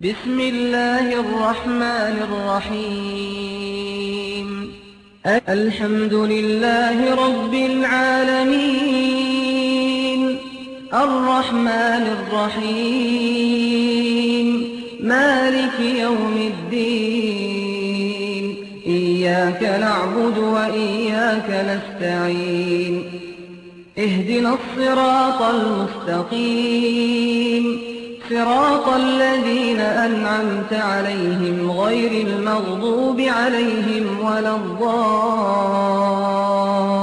بسم الله الرحمن الرحيم. الحمد لله رب العالمين، الرحمن الرحيم، مالك يوم الدين، إياك نعبد وإياك نستعين، اهدنا الصراط المستقيم، صراط الذين أنعمت عليهم غير المغضوب عليهم ولا الضالين.